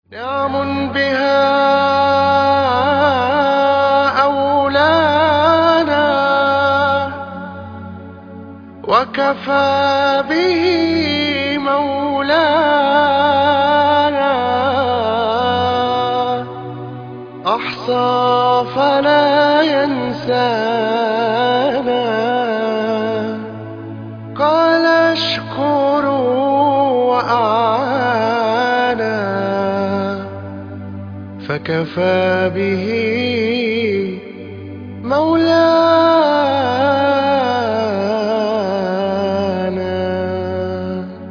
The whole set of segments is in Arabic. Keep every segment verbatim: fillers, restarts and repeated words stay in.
نعم بها أولانا وكفى به مولانا أحصى فلا ينسانا قال اشكروا وأعانا فكفى به مولانا.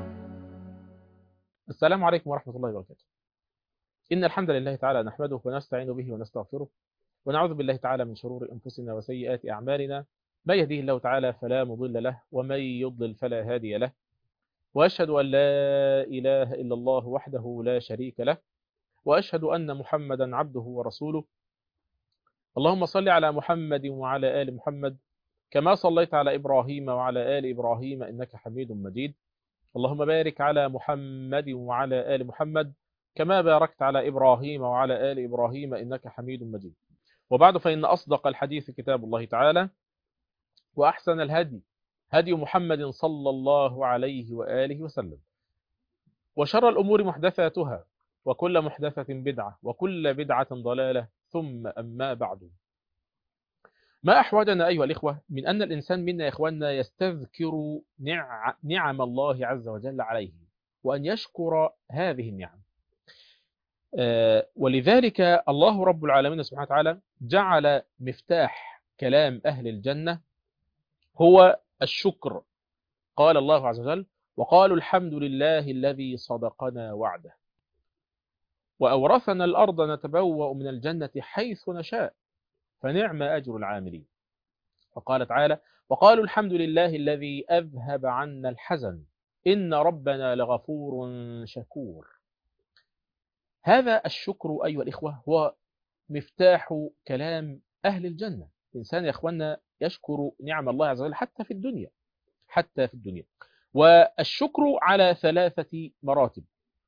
السلام عليكم ورحمة الله وبركاته. إن الحمد لله تعالى نحمده ونستعين به ونستغفره ونعوذ بالله تعالى من شرور أنفسنا وسيئات أعمالنا. من يهديه الله تعالى فلا مضل له ومن يضلل فلا هادي له، وأشهد أن لا إله إلا الله وحده لا شريك له، وأشهد أن محمدا عبده ورسوله. اللهم صل على محمد وعلى آل محمد كما صليت على إبراهيم وعلى آل إبراهيم إنك حميد مجيد. اللهم بارك على محمد وعلى آل محمد كما باركت على إبراهيم وعلى آل إبراهيم إنك حميد مجيد. وبعد، فإن أصدق الحديث كتاب الله تعالى، وأحسن الهدي هدي محمد صلى الله عليه وآله وسلم، وشر الأمور محدثاتها، وكل محدثة بدعة، وكل بدعة ضلالة، ثم أما بعد. ما أحوجنا أيها الإخوة من أن الإنسان منا يا إخواننا يستذكر نع... نعم الله عز وجل عليه، وأن يشكر هذه النعم. آه، ولذلك الله رب العالمين سبحانه وتعالى جعل مفتاح كلام أهل الجنة هو الشكر. قال الله عز وجل: وقالوا الحمد لله الذي صدقنا وعده وأورثنا الأرض نتبوأ من الجنة حيث نشاء فنعم أجر العاملين. وقال تعالى: وقالوا الحمد لله الذي أذهب عنا الحزن إن ربنا لغفور شكور. هذا الشكر أيها الإخوة هو مفتاح كلام أهل الجنة. الإنسان يا إخواننا يشكر نعم الله عز وجل حتى في الدنيا، حتى في الدنيا. والشكر على ثلاثة مراتب.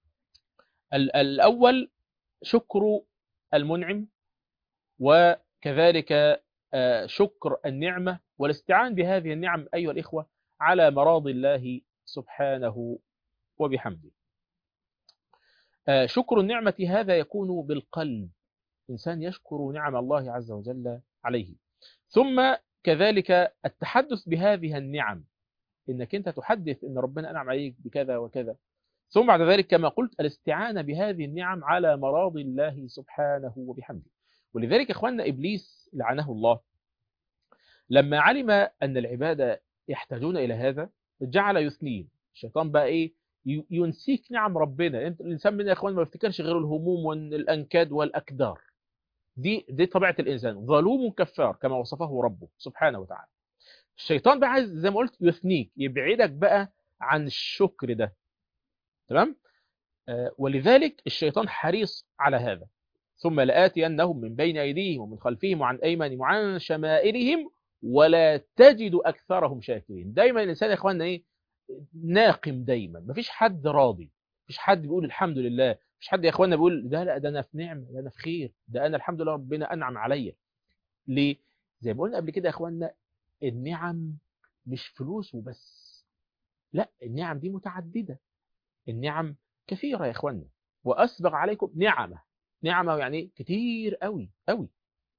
الأول شكر المنعم، وكذلك شكر النعمة والاستعان بهذه النعم أيها الإخوة على مراضي الله سبحانه وبحمده. شكر النعمة هذا يكون بالقلب، إنسان يشكر نعم الله عز وجل عليه. ثم كذلك التحدث بهذه النعم، إنك أنت تحدث إن ربنا أنعم عليك بكذا وكذا. ثم بعد ذلك كما قلت الاستعانة بهذه النعم على مراضي الله سبحانه وبحمده. ولذلك إخواننا إبليس لعنه الله لما علم أن العبادة يحتاجون إلى هذا جعل يثنين. الشيطان بقى إيه؟ ينسيك نعم ربنا. انت الإنسان منا يا إخوان ما بيفتكرش غير الهموم والأنكاد والأكدار. دي دي طبيعة الإنسان، ظلوم كفار كما وصفه ربه سبحانه وتعالى. الشيطان بقى عايز زي ما قلت يثنيك، يبعدك بقى عن الشكر ده. تمام؟ آه ولذلك الشيطان حريص على هذا. ثم لآتينهم من بين أيديهم ومن خلفهم وعن أيمانهم وعن شمائلهم ولا تجد أكثرهم شاكرين. دايما الإنسان يا إخواننا إيه؟ ناقم دايما، مفيش حد راضي، مفيش حد بيقول الحمد لله، مفيش حد يا إخواننا بيقول ده لا ده أنا في نعمة، ده أنا في خير، ده أنا الحمد لله ربنا أنعم عليا. ليه؟ زي ما قلنا قبل كده يا إخواننا، النعم مش فلوس وبس، لا، النعم دي متعددة، النعم كثيرة يا إخواننا. وأسبغ عليكم نعمة، نعمة يعني كتير قوي قوي.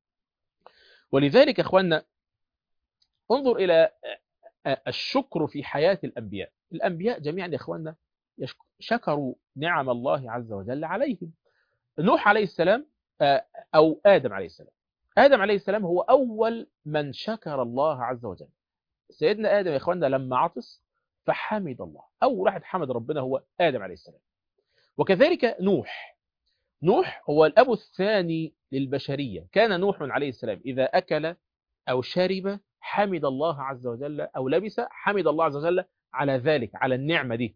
ولذلك يا إخواننا انظر إلى الشكر في حياة الأنبياء. الأنبياء جميعا يا إخواننا شكروا نعم الله عز وجل عليهم. نوح عليه السلام أو آدم عليه السلام. آدم عليه السلام هو أول من شكر الله عز وجل. سيدنا آدم يا إخواننا لما عطس فحمد الله، أول واحد حمد ربنا هو آدم عليه السلام. وكذلك نوح. نوح هو الأب الثاني للبشرية. كان نوح عليه السلام إذا أكل أو شرب حمد الله عز وجل، أو لبس حمد الله عز وجل على ذلك، على النعمة دي.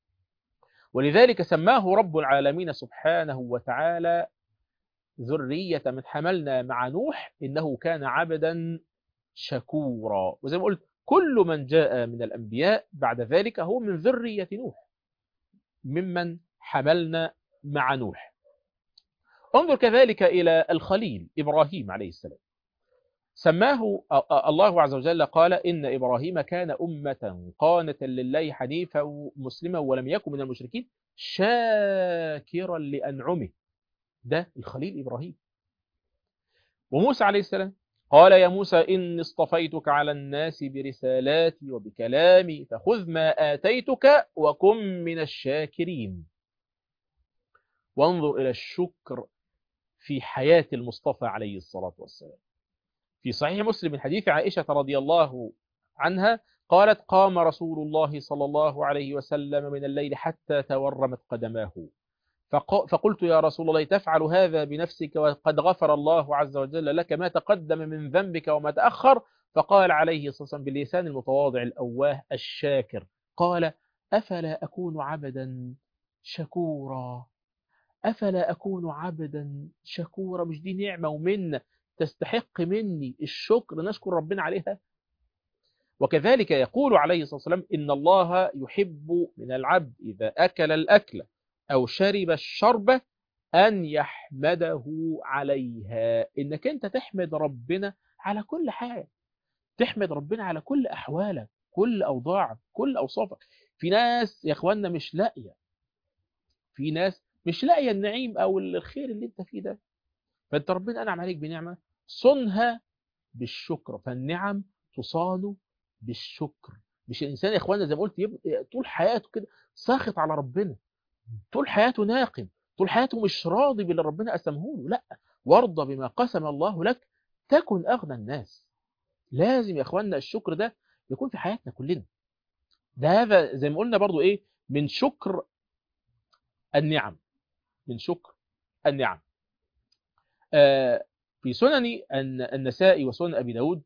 ولذلك سماه رب العالمين سبحانه وتعالى ذرية من حملنا مع نوح إنه كان عبدا شكورا. وزي ما قلت كل من جاء من الأنبياء بعد ذلك هو من ذرية نوح، ممن حملنا مع نوح. انظر كذلك إلى الخليل إبراهيم عليه السلام، سماه الله عز وجل، قال إن إبراهيم كان أمة قانتا لله حنيفا مسلما ولم يكن من المشركين شاكرا لأنعمه. ده الخليل إبراهيم. وموسى عليه السلام قال يا موسى إني اصطفيتك على الناس برسالاتي وبكلامي فخذ ما آتيتك وكن من الشاكرين. وانظر إلى الشكر في حياة المصطفى عليه الصلاة والسلام. في صحيح مسلم من حديث عائشة رضي الله عنها قالت قام رسول الله صلى الله عليه وسلم من الليل حتى تورمت قدماه، فقلت يا رسول الله تفعل هذا بنفسك وقد غفر الله عز وجل لك ما تقدم من ذنبك وما تأخر؟ فقال عليه الصلاة والسلام باللسان المتواضع الأواه الشاكر، قال أفلا أكون عبدا شكورا؟ أفلا أكون عبدا شكورا؟ مش دي نعمة ومنة تستحق مني الشكر، نشكر ربنا عليها؟ وكذلك يقول عليه الصلاة والسلام إن الله يحب من العبد إذا أكل الأكل أو شرب الشربة أن يحمده عليها. إنك أنت تحمد ربنا على كل حاجة، تحمد ربنا على كل أحوالك، كل أوضاعك، كل أوصافك. في ناس يا أخواننا مش لاقية، في ناس مش لاقية النعيم أو الخير اللي أنت فيه ده، فأنت ربنا أنعم عليك بنعمة صنها بالشكر، فالنعم تصان بالشكر. مش الإنسان يا إخواننا زي ما قلت يبقى طول حياته كده ساخط على ربنا، طول حياته ناقم، طول حياته مش راضي باللي ربنا قسمه له. لا، وارضى بما قسم الله لك تكن أغنى الناس. لازم يا إخواننا الشكر ده يكون في حياتنا كلنا. ده هذا زي ما قلنا برضو إيه من شكر النعم، من شكر النعم. آه في سنن النسائي وسنن أبي داود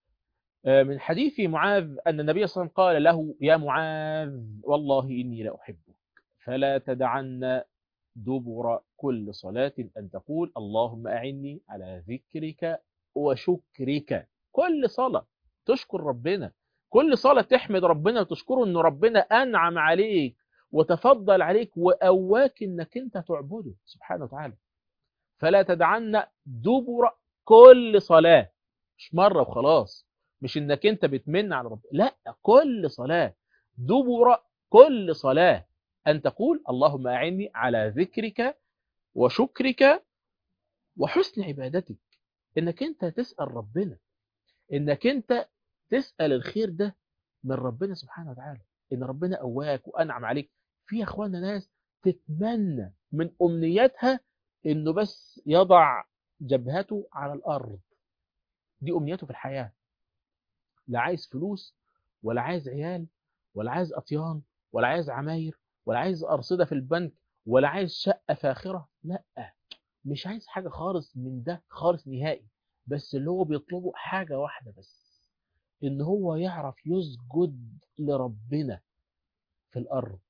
من حديث معاذ أن النبي صلى الله عليه وسلم قال له يا معاذ والله إني لأحبك فلا تدعن دبر كل صلاة أن تقول اللهم أعني على ذكرك وشكرك. كل صلاة تشكر ربنا، كل صلاة تحمد ربنا وتشكره أن ربنا أنعم عليك وتفضل عليك وأواك أنك أنت تعبده سبحانه وتعالى. فلا تدعن دبر كل صلاة، مش مرة وخلاص، مش انك انت بتمن على ربنا، لا، كل صلاة، دبر كل صلاة ان تقول اللهم اعني على ذكرك وشكرك وحسن عبادتك. انك انت تسأل ربنا، انك انت تسأل الخير ده من ربنا سبحانه وتعالى، ان ربنا قواك وانعم عليك. في يا اخوانا ناس تتمنى من امنياتها انه بس يضع جبهته على الارض، دي امنيته في الحياة. لا عايز فلوس ولا عايز عيال ولا عايز أطيان ولا عايز عماير ولا عايز أرصدة في البنك ولا عايز شقة فاخرة، لا، مش عايز حاجة خالص من ده خالص نهائي. بس اللي هو بيطلبه حاجة واحدة بس، إن هو يعرف يسجد لربنا في الأرض.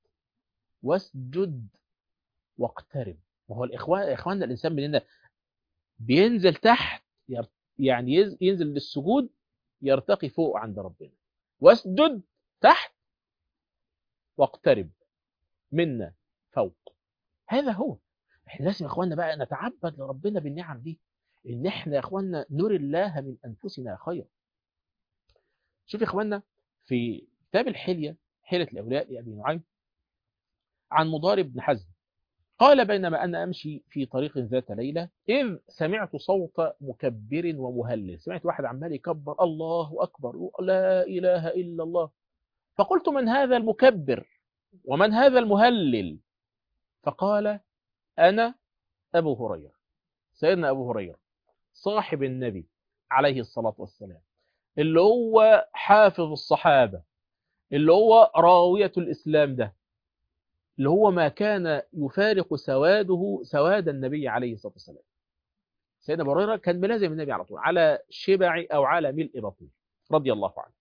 واسجد واقترب. وهو الإخوان إخواننا الإنسان مننا بينزل تحت، يعني ينزل للسجود يرتقي فوق عند ربنا. واسجد تحت واقترب منا فوق. هذا هو. احنا لازم يا اخواننا بقى نتعبد لربنا بالنعم دي، ان احنا يا اخواننا نري الله من انفسنا خير. شوف يا اخواننا في كتاب الحلية، حيلة الاولياء لابي نعيم، عن مضار بن حزم قال بينما انا امشي في طريق ذات ليله اذ سمعت صوت مكبر ومهلل. سمعت واحد عمال يكبر الله اكبر لا اله الا الله، فقلت من هذا المكبر ومن هذا المهلل؟ فقال أنا أبو هريرة. سيدنا أبو هريرة صاحب النبي عليه الصلاة والسلام، اللي هو حافظ الصحابة، اللي هو راوية الإسلام ده، اللي هو ما كان يفارق سواده سواد النبي عليه الصلاة والسلام. سيدنا أبو هريرة كان ملازم النبي على طول على شبع أو على ملء بطن رضي الله عنه.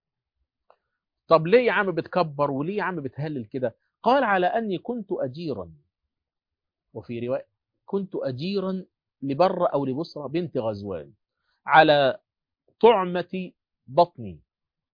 طب ليه يا عم بتكبر وليه يا عم بتهلل كده؟ قال على أني كنت أجيرا، وفي رواية كنت أجيرا لبر أو لبصرة بنت غزوان على طعمة بطني،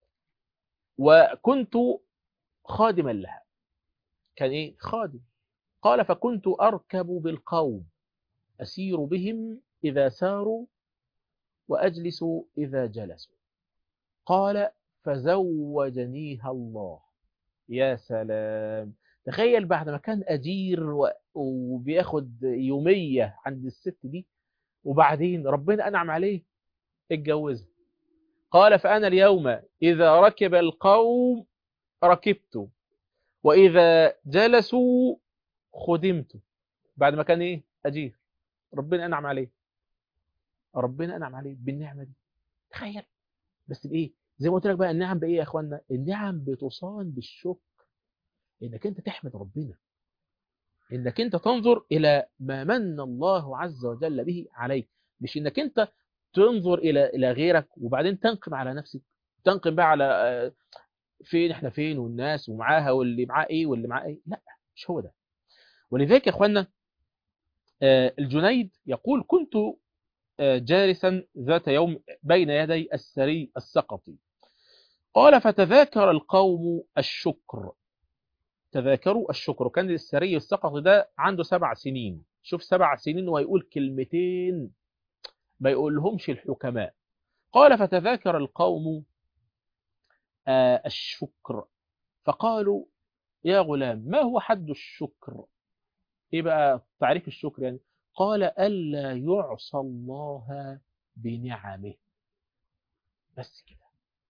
وكنت خادما لها. كان إيه؟ خادم، قال فكنت أركب بالقوم أسير بهم إذا ساروا وأجلس إذا جلسوا. قال فزوجنيها الله. يا سلام، تخيل بعد ما كان أجير و- وبياخد يومية عند الست دي، وبعدين ربنا أنعم عليه اتجوزها. قال فأنا اليوم إذا ركب القوم ركبت، وإذا جلسوا خدمت. بعد ما كان إيه أجير، ربنا أنعم عليه، ربنا أنعم عليه بالنعمة دي. تخيل بس بإيه؟ زي ما قلت لك بقى، النعم بإيه يا أخوانا؟ النعم بتصان بالشكر، إنك أنت تحمد ربنا، إنك أنت تنظر إلى ما من الله عز وجل به عليك، مش إنك أنت تنظر إلى إلى غيرك وبعدين تنقم على نفسك، تنقم بقى على آه، فين إحنا فين والناس ومعاها واللي معاه إيه واللي معاه إيه. لا، مش هو ده. ولذلك يا أخوانا آه، الجنيد يقول كنت آه، جالسا ذات يوم بين يدي السري السقطي. قال فتذاكر القوم الشكر، تذاكروا الشكر. كان السري السقطي ده عنده سبع سنين، شوف سبع سنين ويقول كلمتين ما يقولهمش الحكماء. قال فتذاكر القوم آه، الشكر فقالوا يا غلام ما هو حد الشكر؟ ايه بقى تعريف الشكر يعني؟ قال ألا يعصى الله بنعمه. بس كده،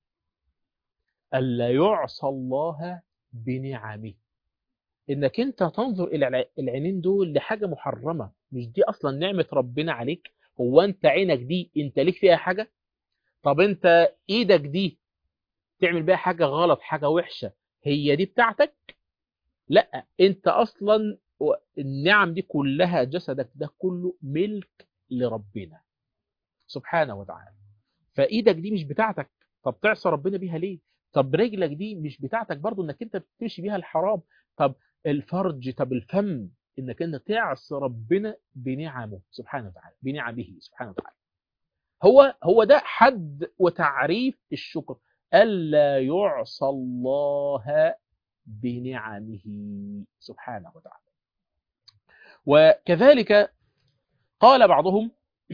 ألا يعصى الله بنعمه. انك انت تنظر الى الع- العينين دول لحاجة محرمة، مش دي اصلا نعمة ربنا عليك؟ هو انت عينك دي انت ليك فيها حاجة؟ طب انت ايدك دي تعمل بيها حاجة غلط، حاجة وحشة، هي دي بتاعتك؟ لا، انت اصلا و- النعم دي كلها، جسدك ده كله ملك لربنا سبحانه وتعالى. فايدك دي مش بتاعتك، طب تعصى ربنا بيها ليه؟ طب رجلك دي مش بتاعتك برضو انك انت بتمشي بيها الحرام؟ طب الفرج، طب الفم، انك انت تعصى ربنا بنعمه سبحانه وتعالى، بنعمه سبحانه وتعالى. هو هو ده حد وتعريف الشكر، ألا يعصى الله بنعمه سبحانه وتعالى. وكذلك قال بعضهم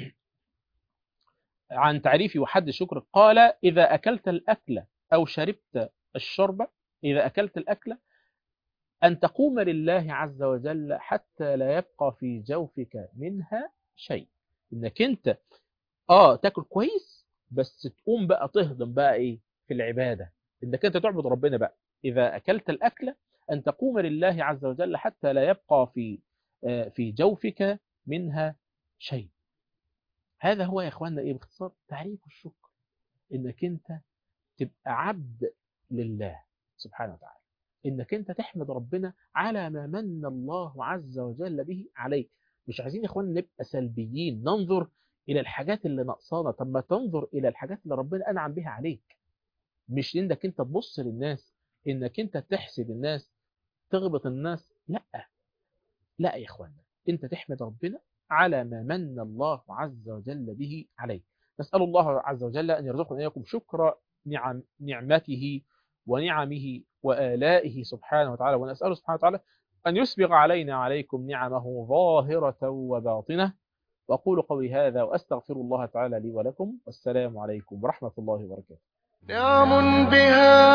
عن تعريف وحد الشكر، قال إذا أكلت الأكل أو شربت الشرب، إذا أكلت الأكل أن تقوم لله عز وجل حتى لا يبقى في جوفك منها شيء. إنك أنت آه تاكل كويس بس تقوم بقى تهضم بقى إيه في العبادة، إنك أنت تعبد ربنا بقى. إذا أكلت الأكل أن تقوم لله عز وجل حتى لا يبقى في آه في جوفك منها شيء. هذا هو يا إخواننا إيه باختصار تعريف الشكر، إنك أنت تبقى عبد لله سبحانه وتعالى، إنك أنت تحمد ربنا على ما من الله عز وجل به عليك. مش عايزين يا إخواننا نبقى سلبيين ننظر إلى الحاجات اللي نقصانا، طب ما تنظر إلى الحاجات اللي ربنا أنعم بها عليك، مش إنك أنت تبص للناس، إنك أنت تحسد الناس، تغبط الناس. لا لا يا إخواننا، أنت تحمد ربنا على ما من الله عز وجل به عليك. نسأل الله عز وجل أن يرزقنا إياكم شكر نعم نعمته ونعمه وآلائه سبحانه وتعالى، ونسأله سبحانه وتعالى أن يسبغ علينا عليكم نعمه ظاهرة وباطنة. وأقول قولي هذا وأستغفر الله تعالى لي ولكم، والسلام عليكم ورحمة الله وبركاته. نعم بها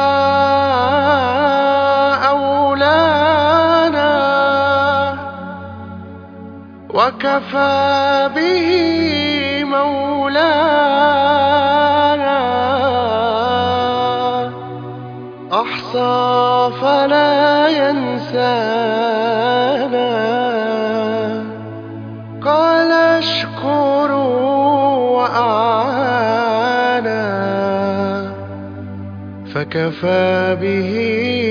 أولانا وكفى به مولانا، أحصى فلا ينسانا. قال اشكروا وأعانا فكفى به